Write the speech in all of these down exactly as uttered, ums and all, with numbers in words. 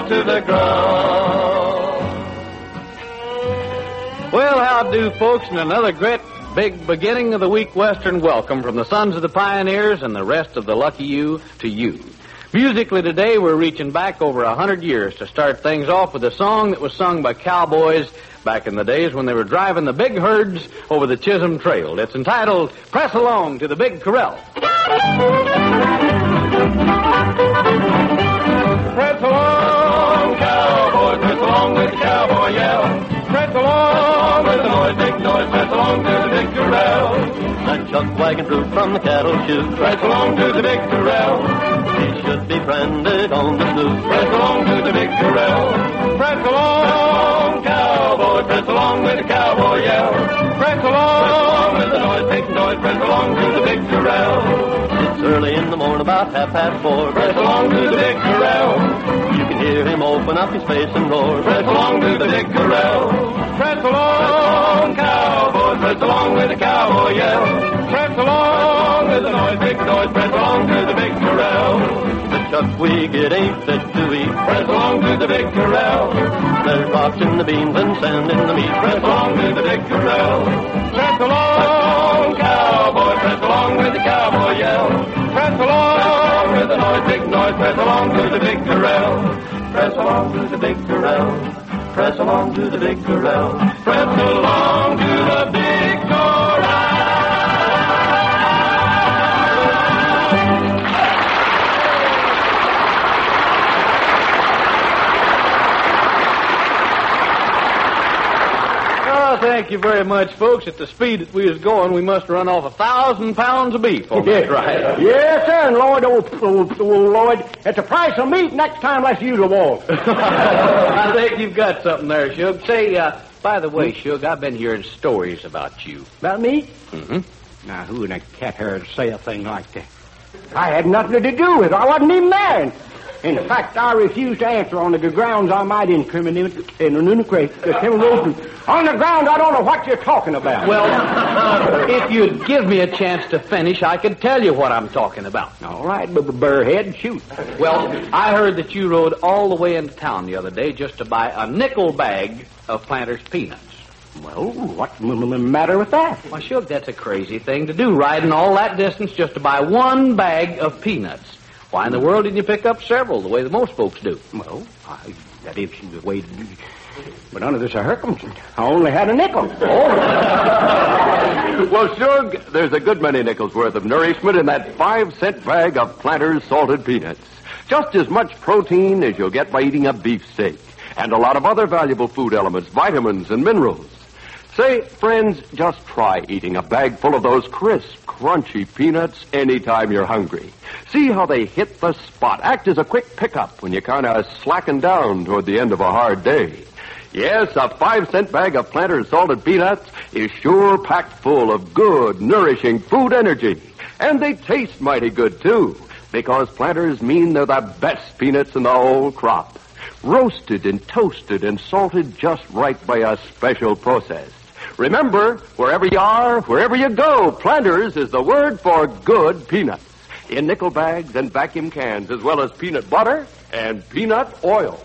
fall to the ground. Well, how do, folks, and another great big beginning of the week Western welcome from the Sons of the Pioneers and the rest of the Lucky You to you. Musically today, we're reaching back over a hundred years to start things off with a song that was sung by cowboys back in the days when they were driving the big herds over the Chisholm Trail. It's entitled, Press Along to the Big Corral. Press along, cowboy, press along with the cowboy yell. Press along with the noise, big noise, press along to the big corral. That chuck wagon fruit from the cattle chute. Press along to the big corral. He should be branded on the sluice. Press along to the big corral. Press along, cowboy, press along with the cowboy yell. Press along with the noise, big noise, press along to the big corral. It's early in the morning, about half past four. Press along to the big corral. You can hear him open up his face and roar. Press along to the big corral. Press along, cowboy, press along with the cowboy yell. Press along with the noise, big noise, press along to the big corral. The chuck we get ain't fit to eat. Press along to the big corral. There's rocks in the beans and sand in the meat. Press along to the big corral. Press along, cowboy, press along with the cowboy yell. Press along with the noise, big noise, press along to the big corral. Press along to the big corral. Press along to the big corral. Press along to the big corral. Oh, thank you very much, folks. At the speed that we was going, we must run off a thousand pounds of beef. Oh, that's right. Yes, sir, and Lord, old, old, old Lord, at the price of meat, next time let's use a wolf. I think you've got something there, Shug. Say, uh, by the way, Shug, I've been hearing stories about you. About me? Mm-hmm. Now, who in a cat hair would say a thing like that? I had nothing to do with it. I wasn't even there. In fact, I refuse to answer on the grounds I might incriminate and on the grounds I don't know what you're talking about. Well, if you'd give me a chance to finish, I could tell you what I'm talking about. All right, b- burrhead, shoot. Well, I heard that you rode all the way into town the other day just to buy a nickel bag of Planters peanuts. Well, what's the m- m- matter with that? Well, sure, that's a crazy thing to do, riding all that distance just to buy one bag of peanuts. Why in the world didn't you pick up several the way that most folks do? Well, I, that is the way to do. But under the circumstances, I only had a nickel. Oh. Well, Shug, there's a good many nickels worth of nourishment in that five-cent bag of Planters salted peanuts. Just as much protein as you'll get by eating a beefsteak. And a lot of other valuable food elements, vitamins and minerals. Say, friends, just try eating a bag full of those crisp, crunchy peanuts anytime you're hungry. See how they hit the spot, act as a quick pickup when you kind of slacken down toward the end of a hard day. Yes, a five-cent bag of Planters salted peanuts is sure packed full of good, nourishing food energy. And they taste mighty good, too, because Planters mean they're the best peanuts in the whole crop. Roasted and toasted and salted just right by a special process. Remember, wherever you are, wherever you go, Planters is the word for good peanuts. In nickel bags and vacuum cans, as well as peanut butter and peanut oil.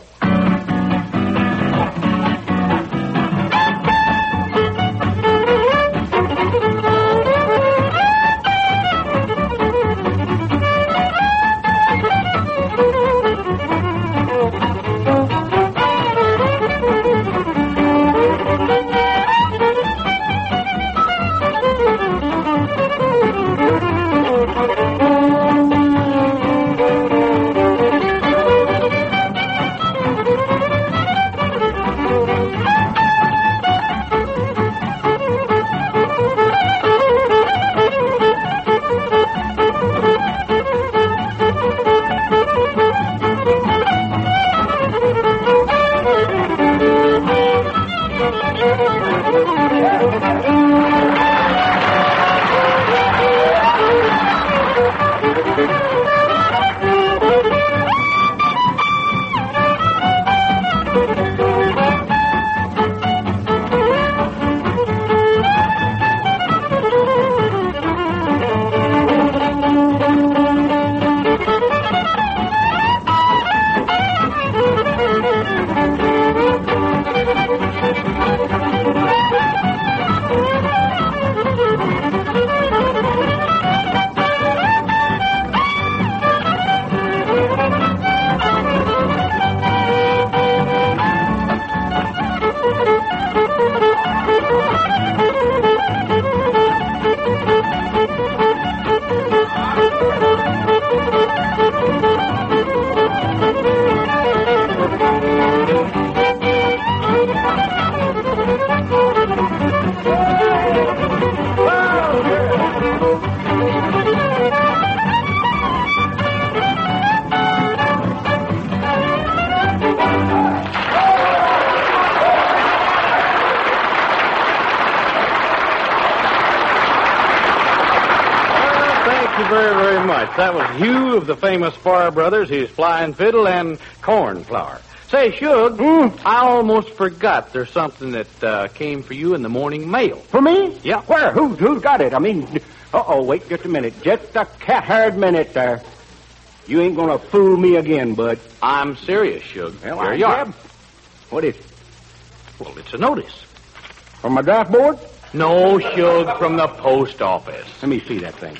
Yes, that was Hugh of the famous Farr Brothers, his flying fiddle, and cornflower. Say, Shug, Mm. I almost forgot there's something that uh, came for you in the morning mail. For me? Yeah. Where? Who, who's got it? I mean, uh-oh, wait just a minute. Just a cat-haired minute there. You ain't gonna fool me again, bud. I'm serious, Shug. Well, Here I you are. grab- What is it? Well, it's a notice. From my draft board? No, Shug, from the post office. Let me see that thing.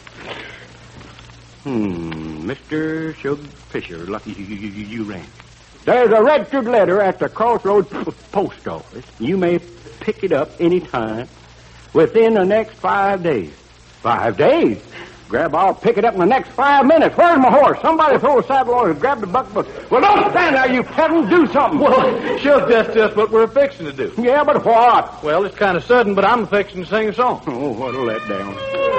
Hmm, Mister Shug Fisher, lucky you, you, you, you ran. There's a registered letter at the Crossroads p- Post Office. You may pick it up any time within the next five days. Five days? Grab, I'll pick it up in the next five minutes. Where's my horse? Somebody throw a saddle on and grab the buckboard. Well, don't stand there, you peasant. Do something. Well, Shug, that's just what we're fixing to do. Yeah, but what? Well, it's kind of sudden, but I'm fixing to sing a song. Oh, what a letdown.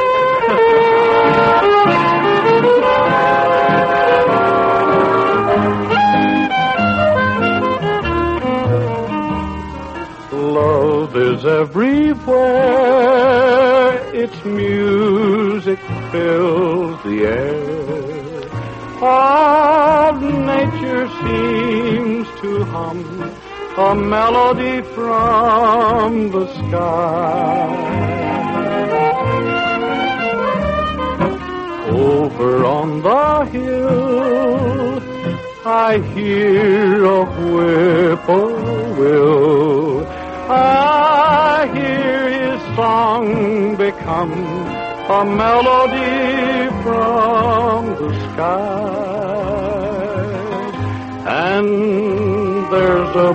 Love is everywhere. Its music fills the air. All nature seems to hum a melody from the sky. Over on the hill, I hear a whippoorwill. I hear his song become a melody from the sky. And there's a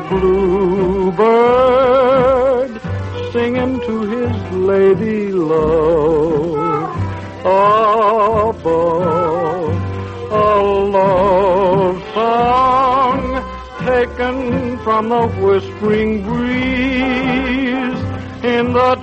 bluebird singing to his lady love above. A love song taken from the whispering breeze in the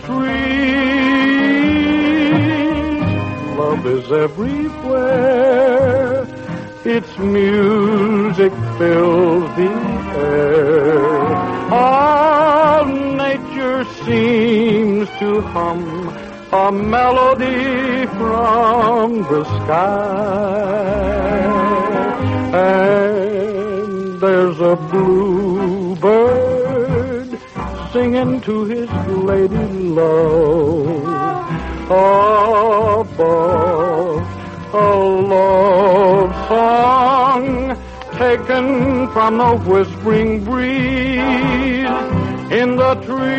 trees. Love is everywhere. Its music fills the air. All nature seems to hum a melody from the sky. And there's a bluebird singing to his lady love above. A love song taken from the whispering breeze in the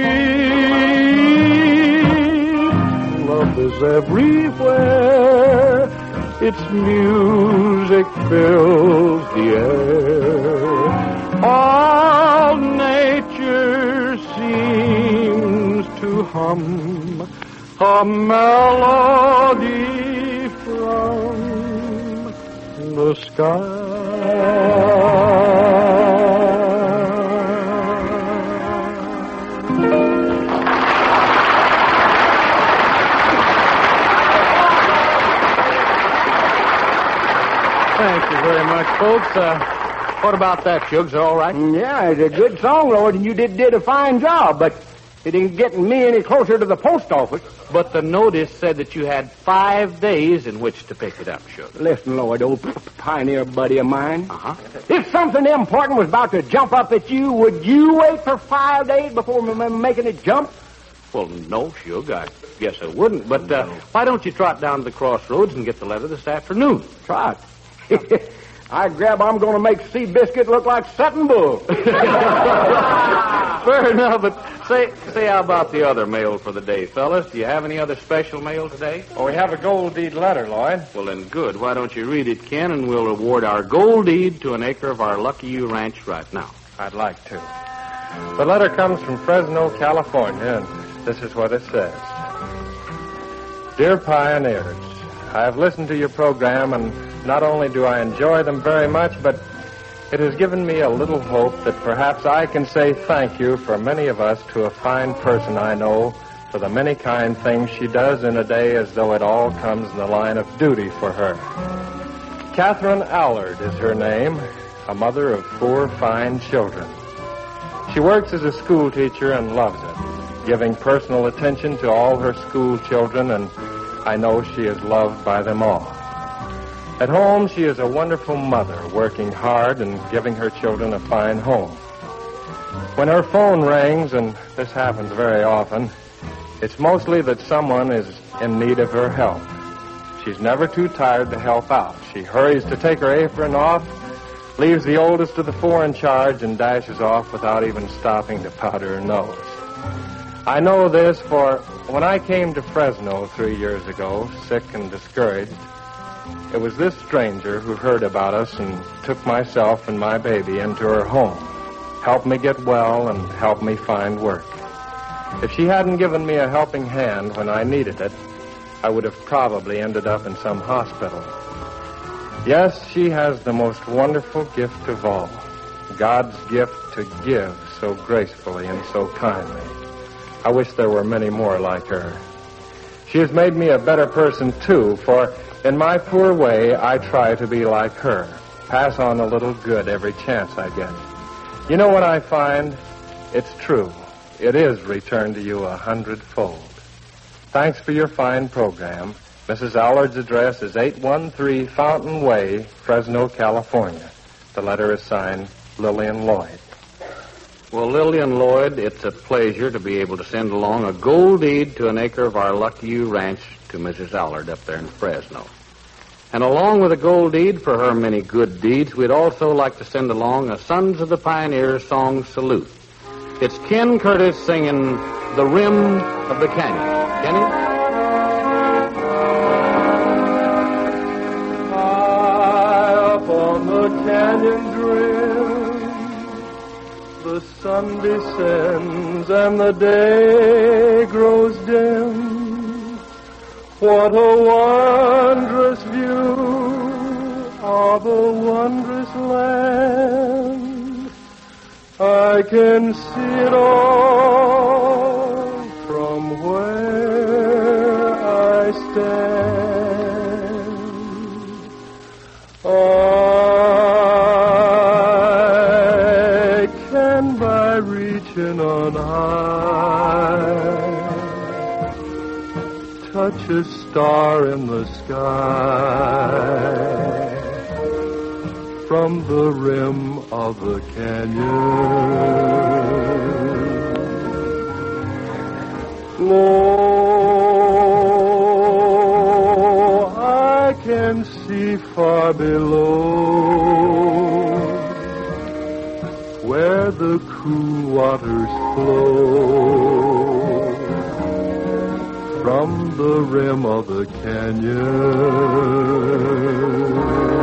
trees. Love is everywhere. Its music fills the air. All nature seems to hum a melody from the sky. Thank you very much, folks. Uh, what about that, Shugs? All right? Yeah, it's a good song, Lord, and you did did a fine job, but it ain't getting me any closer to the post office. But the notice said that you had five days in which to pick it up, Shugs. Listen, Lord, old p- pioneer buddy of mine. Uh-huh. If something important was about to jump up at you, would you wait for five days before m- m- making it jump? Well, no, Shug, I guess I wouldn't. But uh, why don't you trot down to the crossroads and get the letter this afternoon? Trot. I grab, I'm going to make Seabiscuit look like Sutton Bull. Fair enough, but say, say how about the other mail for the day, fellas? Do you have any other special mail today? Oh, we have a gold deed letter, Lloyd. Well, then, good. Why don't you read it, Ken, and we'll award our gold deed to an acre of our Lucky You ranch right now. I'd like to. The letter comes from Fresno, California, and this is what it says. Dear Pioneers, I have listened to your program, and not only do I enjoy them very much, but it has given me a little hope that perhaps I can say thank you for many of us to a fine person I know for the many kind things she does in a day as though it all comes in the line of duty for her. Catherine Allard is her name, a mother of four fine children. She works as a school teacher and loves it, giving personal attention to all her school children, and I know she is loved by them all. At home, she is a wonderful mother, working hard and giving her children a fine home. When her phone rings, and this happens very often, it's mostly that someone is in need of her help. She's never too tired to help out. She hurries to take her apron off, leaves the oldest of the four in charge, and dashes off without even stopping to powder her nose. I know this, for when I came to Fresno three years ago, sick and discouraged, it was this stranger who heard about us and took myself and my baby into her home, helped me get well, and helped me find work. If she hadn't given me a helping hand when I needed it, I would have probably ended up in some hospital. Yes, she has the most wonderful gift of all, God's gift to give so gracefully and so kindly. I wish there were many more like her. She has made me a better person, too, for in my poor way, I try to be like her, pass on a little good every chance I get. You know what I find? It's true. It is returned to you a hundredfold. Thanks for your fine program. Missus Allard's address is eight one three Fountain Way, Fresno, California. The letter is signed Lillian Lloyd. Well, Lillian Lloyd, it's a pleasure to be able to send along a gold deed to an acre of our Lucky You ranch to Missus Allard up there in Fresno. And along with a gold deed for her many good deeds, we'd also like to send along a Sons of the Pioneers song salute. It's Ken Curtis singing The Rim of the Canyon. Kenny? High up on the canyon's rim, the sun descends and the day grows dim. What a wondrous view of a wondrous land. I can see it all from where I stand. I can, by reaching on high, touch a star in the sky from the rim of the canyon. Lo, I can see far below where the cool waters flow from the rim of the canyon.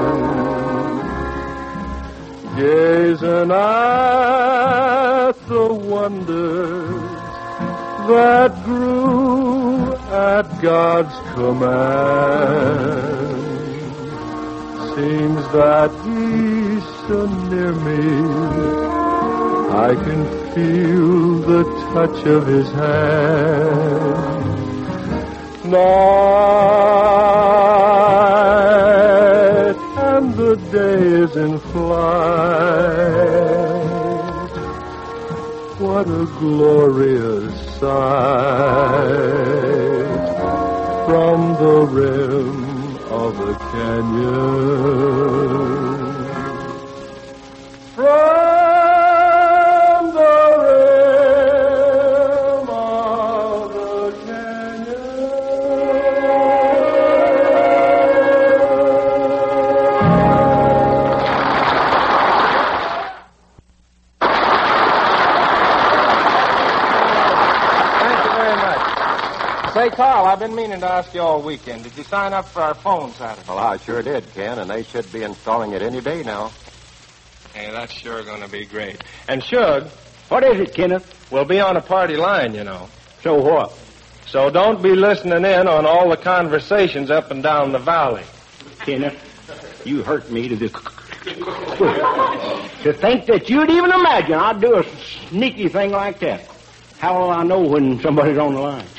Gazing at the wonders that grew at God's command, seems that He's so near me, I can feel the touch of His hand. Night and the day is in flight. What a glorious sight from the rim of the canyon. From Say, Carl, I've been meaning to ask you all weekend. Did you sign up for our phone Saturday? Well, I sure did, Ken, and they should be installing it any day now. Hey, that's sure going to be great. And Shug, What is it, Kenneth? we'll be on a party line, you know. So what? So don't be listening in on all the conversations up and down the valley. Kenneth, you hurt me to the... to think that you'd even imagine I'd do a sneaky thing like that. How will I know when somebody's on the line?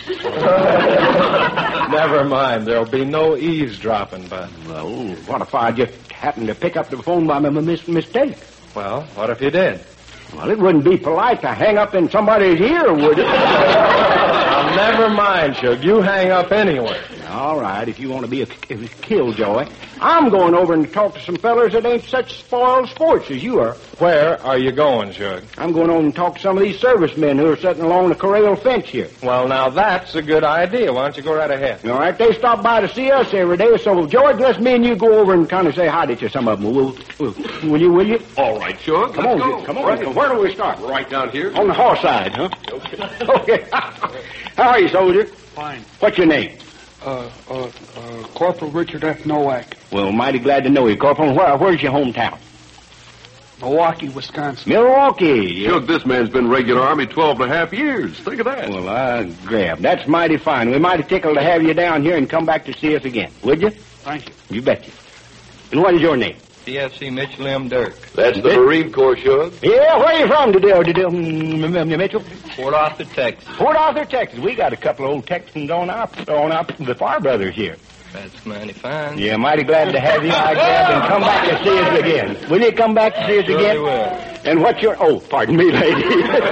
Never mind. There'll be no eavesdropping, Bud. Well, what if I just happened to pick up the phone by my mis- mistake? Well, what if you did? Well, it wouldn't be polite to hang up in somebody's ear, would it? Now, never mind, Shug. You hang up anyway. No, All right, if you want to be a, a killjoy. I'm going over and talk to some fellers that ain't such spoiled sports as you are. Where are you going, Shug? I'm going over and talk to some of these servicemen who are sitting along the corral fence here. Well, now that's a good idea. Why don't you go right ahead? All right, they stop by to see us every day, so George, let's me and you go over and kind of say hi to some of them. Will, will, will you, will you? All right, sure. Come on, go. Come on. Right. Where do we start? Right down here. On the horse side, huh? Okay. Okay. How are you, soldier? Fine. What's your name? Uh, uh, uh, Corporal Richard F. Nowak, Well, mighty glad to know you, Corporal. Where, where's your hometown? Milwaukee, Wisconsin. Milwaukee. Sure, this man's been regular Army twelve and a half years. Think of that. Well, I grab. That's mighty fine. We're mighty tickled to have you down here and come back to see us again. Would you? Thank you. You betcha. And what is your name? C F C Mitchell M. Dirk. That's the Marine Corps, Shug. Yeah, where are you from, Diddle, Diddle, mm, Mitchell? Fort Arthur, Texas. Port Arthur, Texas. We got a couple of old Texans on our, on our, the Farr brothers here. That's mighty fine. Yeah, mighty glad to have you, I grab, and come back to see us again. Will you come back to see us Sure again? you will. And what's your... Oh, pardon me, lady.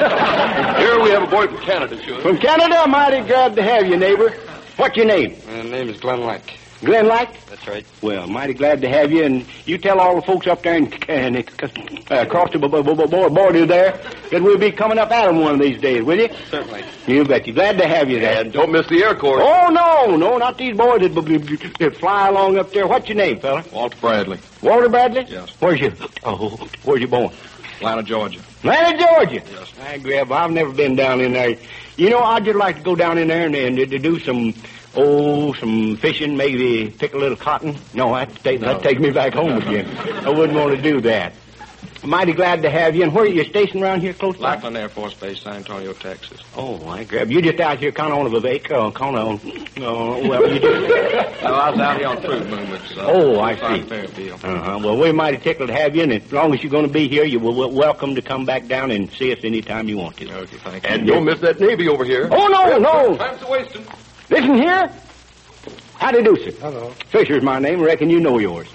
Here we have a boy from Canada, Shug. From Canada, mighty glad to have you, neighbor. What's your name? My name is Glenn Lack. Glenn Light? That's right. Well, mighty glad to have you, and you tell all the folks up there and, and uh, across the b- b- b- border there that we'll be coming up at them one of these days, will you? Certainly. You bet you. Glad to have you there. And don't miss the Air Corps. Oh, no, no, not these boys that, b- b- that fly along up there. What's your name, fella? Walter Bradley. Walter Bradley? Yes. Where's you? Oh, where's you born? Atlanta, Georgia. Atlanta, Georgia. Yes. I grab. I've never been down in there. You know, I'd just like to go down in there and, and to, to do some... Oh, some fishing, maybe pick a little cotton. No, that'd take, that'd take me back home again. I wouldn't want to do that. Mighty glad to have you. And where are you stationed around here close by? Lackland Air Force Base, San Antonio, Texas. Oh, I grab. You just out here kind of on a vacation, uh, kind of on... Oh, well, you just... No, I was out here on troop movements. Uh, Oh, I fine see. fair deal. Uh-huh. Well, we're mighty tickled to have you, and as long as you're going to be here, you're w- welcome to come back down and see us anytime you want to. Okay, thank you. And don't miss that Navy over here. Oh, no, no. Time's a wasting. Listen here. How do you do, sir? Hello. Fisher's my name. Reckon you know yours.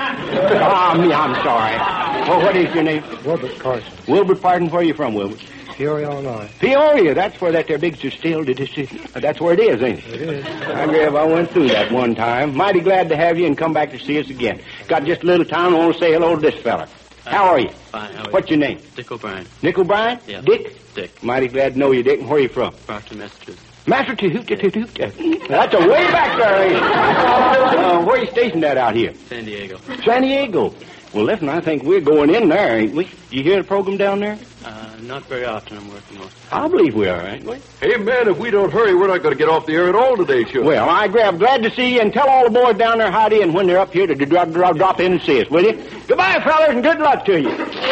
Ah, me, I'm sorry. Well, what is your name? Wilbert Carson. Wilbert, pardon, where are you from, Wilbert? Peoria, Illinois. Peoria, that's where that there big still did. That's where it is, ain't it? It is. I grab. I went through that one time. Mighty glad to have you and come back to see us again. Got just a little time. I want to say hello to this fella. How are you? Fine. How are What's your name? Dick O'Brien. Nick O'Brien? Yeah. Dick? Dick. Mighty glad to know you, Dick. And where are you from? Brockton, Massachusetts. Massachusetts. That's a way back there, ain't it? Uh, where are you stationed at out here? San Diego. San Diego. Well, listen, I think we're going in there, ain't we? You hear the program down there? Uh, not very often. I'm working on. I believe we are, ain't we? Hey, man, if we don't hurry, we're not going to get off the air at all today, Shug. Well, I grab. Glad to see you, and tell all the boys down there howdy, and when they're up here to drop, drop, drop in and see us, will you? Goodbye, fellas, and good luck to you.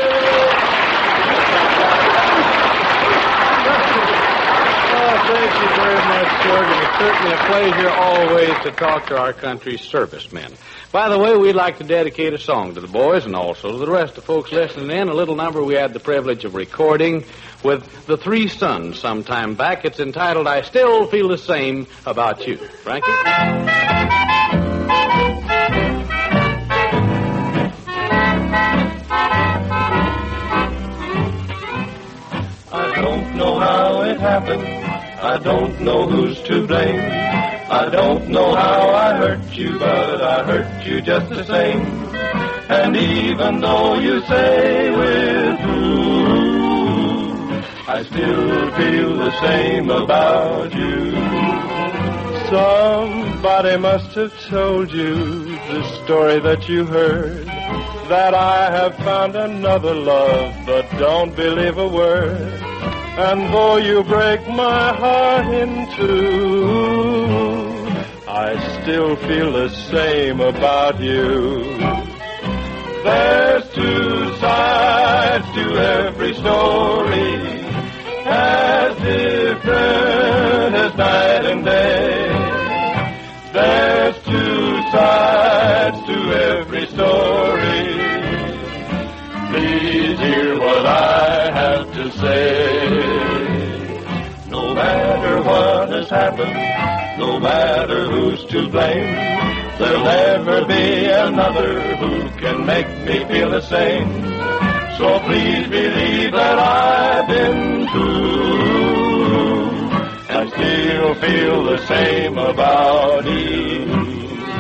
Oh, thank you very much, Shug, and it's certainly a pleasure always to talk to our country's servicemen. By the way, we'd like to dedicate a song to the boys and also to the rest of folks listening in, a little number we had the privilege of recording with the Three Sons some time back. It's entitled, I Still Feel the Same About You. Frankie? I don't know how it happened. I don't know who's to blame. I don't know how I hurt you, but I hurt you just the same. And even though you say we're through, I still feel the same about you. Somebody must have told you the story that you heard, that I have found another love, but don't believe a word. And though you break my heart in two, I still feel the same about you. There's two sides to every story, as different as night and day. There's two sides to every story. Please hear what I have to say. No matter what has happened, no matter who's to blame, there'll never be another who can make me feel the same. So please believe that I've been through. I still still feel the same about you.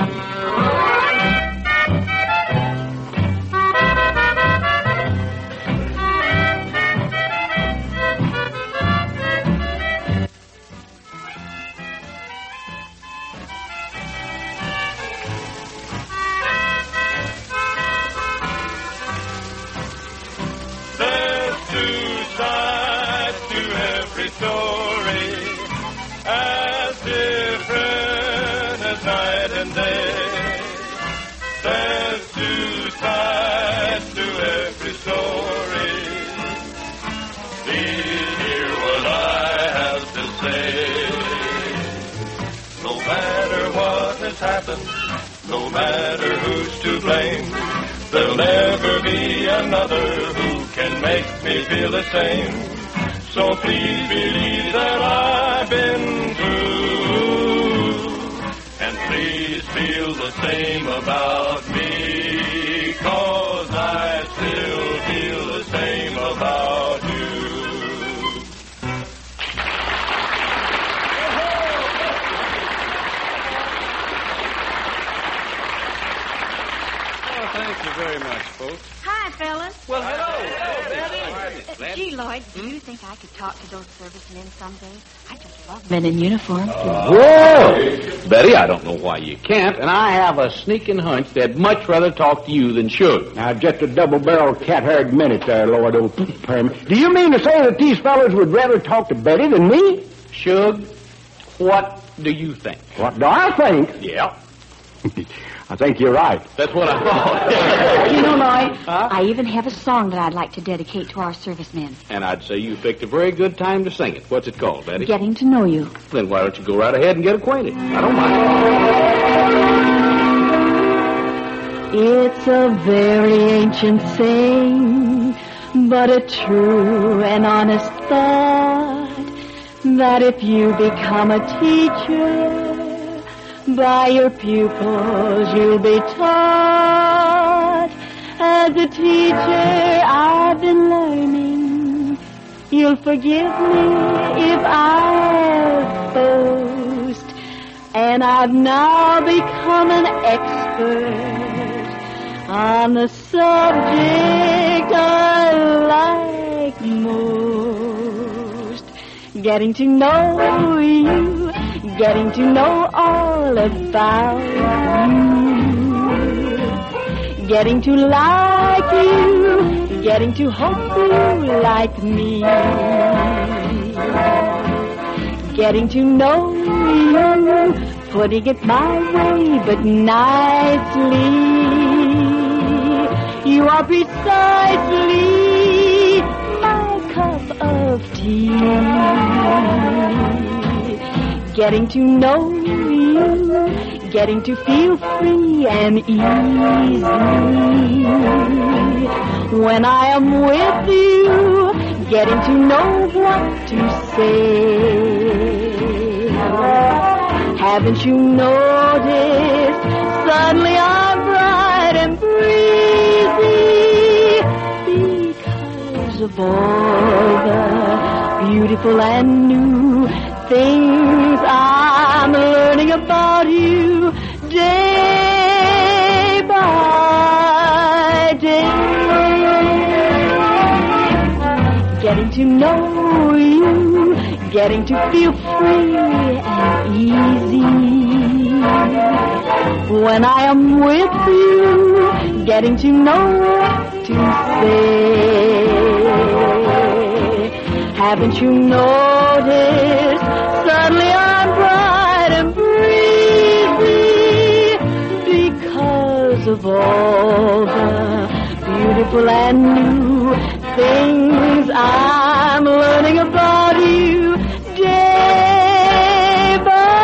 No matter who's to blame, there'll never be another who can make me feel the same. So please believe that I've been through, and please feel the same about me, 'cause I still feel the same about you. Thank you very much, folks. Hi, fellas. Well, hello. Uh, gee, Lloyd, do you think I could talk to those servicemen someday? I just love men in uniform. Well, Betty, I don't know why you can't, and I have a sneaking hunch they'd much rather talk to you than Shug. Now, just a double-barreled cat-haired minute there, Lord O'Perm. Do you mean to say that these fellows would rather talk to Betty than me? Shug, what do you think? What do I think? Yeah. I think you're right. That's what I thought. You know, Lloyd, huh? I even have a song that I'd like to dedicate to our servicemen. And I'd say you picked a very good time to sing it. What's it called, Betty? Getting to Know You. Then why don't you go right ahead and get acquainted? I don't mind. It's a very ancient saying, but a true and honest thought, that if you become a teacher, by your pupils you'll be taught. As a teacher I've been learning. You'll forgive me if I boast. And I've now become an expert on the subject I like most. Getting to know you, getting to know all about you, getting to like you, getting to hope you like me, getting to know you, putting it my way but nicely. You are precisely my cup of tea. Getting to know you, getting to feel free and easy. When I am with you, getting to know what to say. Haven't you noticed, suddenly I'm bright and breezy, because of all the beautiful and new things I'm learning about you day by day. Getting to know you, getting to feel free and easy. When I am with you, getting to know what to say. Haven't you noticed, suddenly I'm bright and breezy, because of all the beautiful and new things I'm learning about you day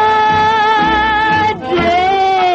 by day.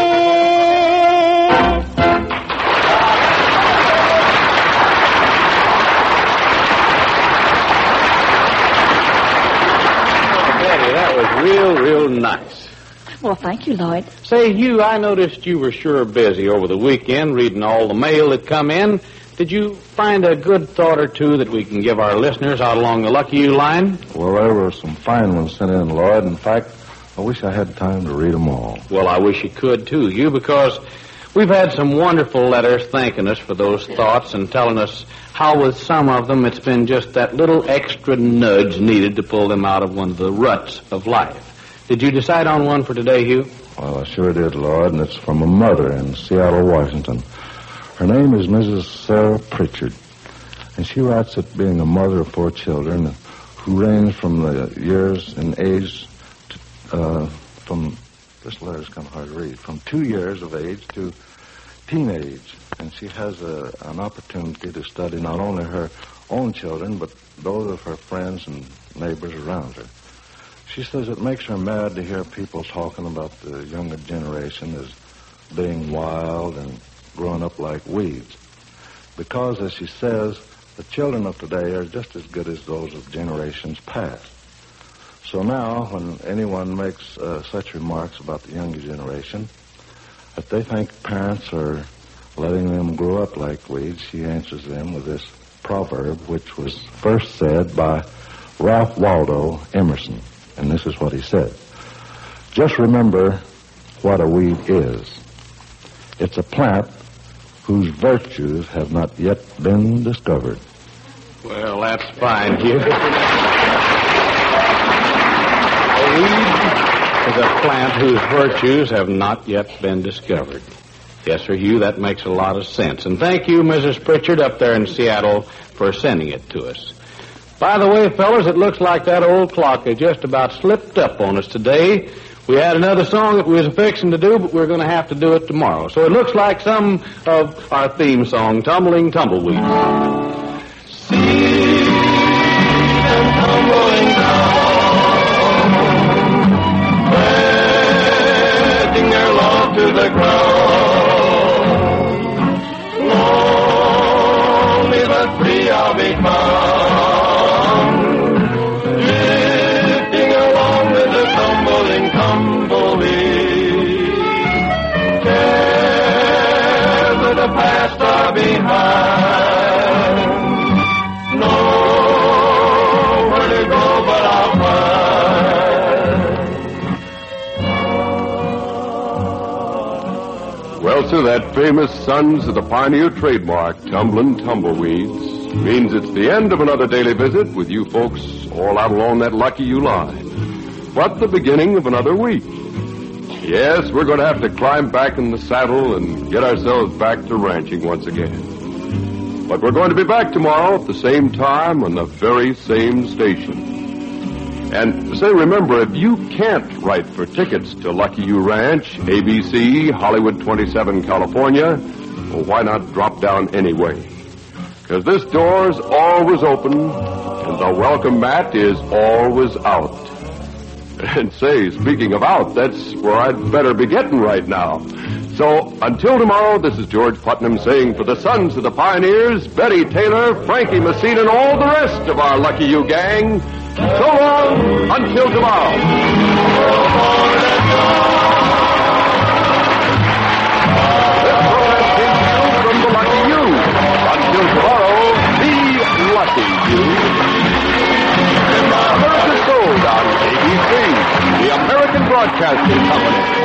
That was real, real nice. Well, thank you, Lloyd. Say, Hugh, I noticed you were sure busy over the weekend reading all the mail that come in. Did you find a good thought or two that we can give our listeners out along the Lucky You line? Well, there were some fine ones sent in, Lloyd. In fact, I wish I had time to read them all. Well, I wish you could, too, Hugh, because we've had some wonderful letters thanking us for those thoughts and telling us how with some of them it's been just that little extra nudge needed to pull them out of one of the ruts of life. Did you decide on one for today, Hugh? Well, I sure did, Lord, and it's from a mother in Seattle, Washington. Her name is Missus Sarah Pritchard, and she writes that being a mother of four children who range from the years in age to, uh, from, this letter's kind of hard to read, from two years of age to teenage. And she has a, an opportunity to study not only her own children, but those of her friends and neighbors around her. She says it makes her mad to hear people talking about the younger generation as being wild and growing up like weeds. Because, as she says, the children of today are just as good as those of generations past. So now, when anyone makes uh, such remarks about the younger generation, if they think parents are letting them grow up like weeds, she answers them with this proverb, which was first said by Ralph Waldo Emerson. And this is what he said. Just remember what a weed is. It's a plant whose virtues have not yet been discovered. Well, that's fine, Hugh. A weed is a plant whose virtues have not yet been discovered. Yes, sir, Hugh, that makes a lot of sense. And thank you, Missus Pritchard, up there in Seattle, for sending it to us. By the way, fellas, it looks like that old clock has just about slipped up on us today. We had another song that we was fixing to do, but we're going to have to do it tomorrow. So it looks like some of our theme song, Tumbling Tumbleweeds. See them tumbling down, spreading their love to the ground. Lonely but free I'll be found, drifting along with the tumbling tumbleweed. Cares of the past are behind. Nowhere to go but I'll find. Well, sir, that famous Sons of the Pioneer trademark, Tumblin' Tumbleweeds, means it's the end of another daily visit with you folks all out along that Lucky You line. But the beginning of another week. Yes, we're going to have to climb back in the saddle and get ourselves back to ranching once again. But we're going to be back tomorrow at the same time on the very same station. And say, remember, if you can't write for tickets to Lucky You Ranch, A B C, Hollywood twenty-seven, California, well, why not drop down anyway? Because this door's always open, and the welcome mat is always out. And say, speaking of out, that's where I'd better be getting right now. So, until tomorrow, this is George Putnam saying for the Sons of the Pioneers, Betty Taylor, Frankie Messina, and all the rest of our Lucky You gang, so long until tomorrow. This program came to you from the Lucky You. Until tomorrow, be lucky you. American Gold on A B C, the American Broadcasting Company.